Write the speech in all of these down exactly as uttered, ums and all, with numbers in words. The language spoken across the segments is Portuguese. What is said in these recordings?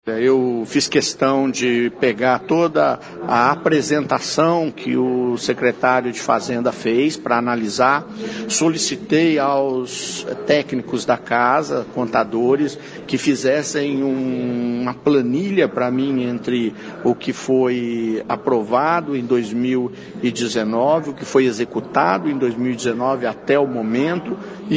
Eu fiz questão de pegar toda a apresentação que o secretário de Fazenda fez para analisar, solicitei aos técnicos da casa, contadores, que fizessem um, uma planilha para mim entre o que foi aprovado em dois mil e dezenove, o que foi executado em dois mil e dezenove até o momento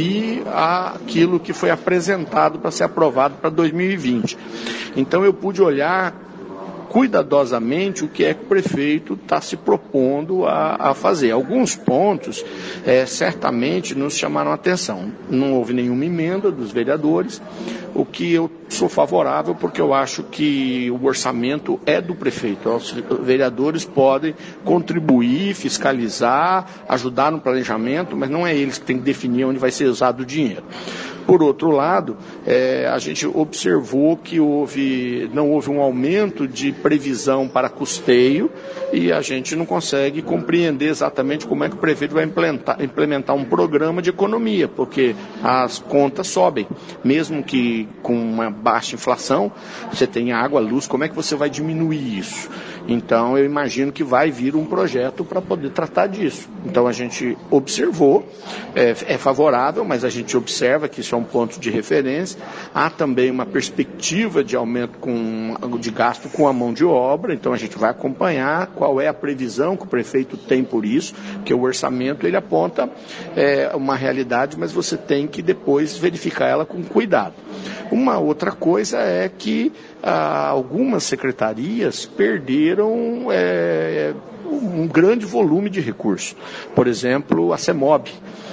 e aquilo que foi apresentado para ser aprovado para dois mil e vinte. Então eu pude olhar cuidadosamente o que é que o prefeito está se propondo a, a fazer. Alguns pontos é, certamente nos chamaram a atenção. Não houve nenhuma emenda dos vereadores, o que eu sou favorável porque eu acho que o orçamento é do prefeito. Os vereadores podem contribuir, fiscalizar, ajudar no planejamento, mas não é eles que têm que definir onde vai ser usado o dinheiro. Por outro lado, é, a gente observou que houve, não houve um aumento de previsão para custeio e a gente não consegue compreender exatamente como é que o prefeito vai implementar, implementar um programa de economia, porque as contas sobem, mesmo que com uma baixa inflação, você tem água, luz, como é que você vai diminuir isso? Então eu imagino que vai vir um projeto para poder tratar disso. Então a gente observou, é, é favorável, mas a gente observa que isso é um ponto de referência. Há também uma perspectiva de aumento com, de gasto com a mão de obra, então a gente vai acompanhar qual é a previsão que o prefeito tem por isso, que o orçamento ele aponta é, uma realidade, mas você tem que depois verificar ela com cuidado. Uma outra coisa é que ah, algumas secretarias perderam é, um grande volume de recursos. Por exemplo, a CEMOB,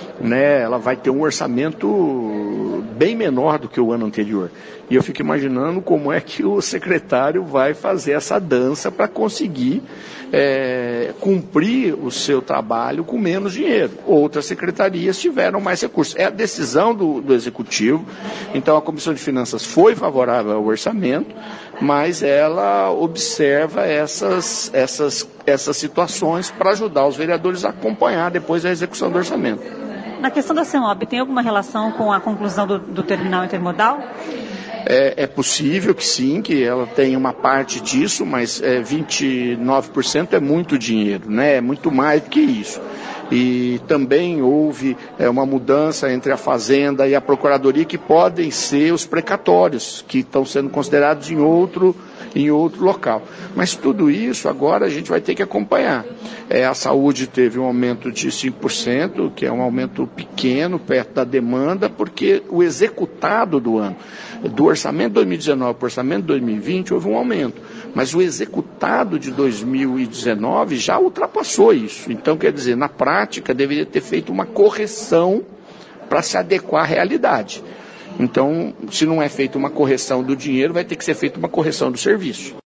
né, ela vai ter um orçamento bem menor do que o ano anterior. E eu fico imaginando como é que o secretário vai fazer essa dança para conseguir é, cumprir o seu trabalho com menos dinheiro. Outras secretarias tiveram mais recursos. É a decisão do, do Executivo. Então a Comissão de Finanças foi favorável ao orçamento, mas ela observa essas, essas, essas situações para ajudar os vereadores a acompanhar depois a execução do orçamento. Na questão da CEMOB, tem alguma relação com a conclusão do, do terminal intermodal? É, é possível que sim, que ela tenha uma parte disso, mas é, vinte e nove por cento é muito dinheiro, né? É muito mais do que isso. E também houve é, uma mudança entre a Fazenda e a Procuradoria, que podem ser os precatórios, que estão sendo considerados em outro, em outro local. Mas tudo isso agora a gente vai ter que acompanhar. É, a saúde teve um aumento de cinco por cento, que é um aumento pequeno, perto da demanda, porque o executado do ano, do orçamento de dois mil e dezenove para o orçamento de dois mil e vinte, houve um aumento. Mas o executado de dois mil e dezenove já ultrapassou isso. Então, quer dizer, na prática, deveria ter feito uma correção para se adequar à realidade. Então, se não é feita uma correção do dinheiro, vai ter que ser feita uma correção do serviço.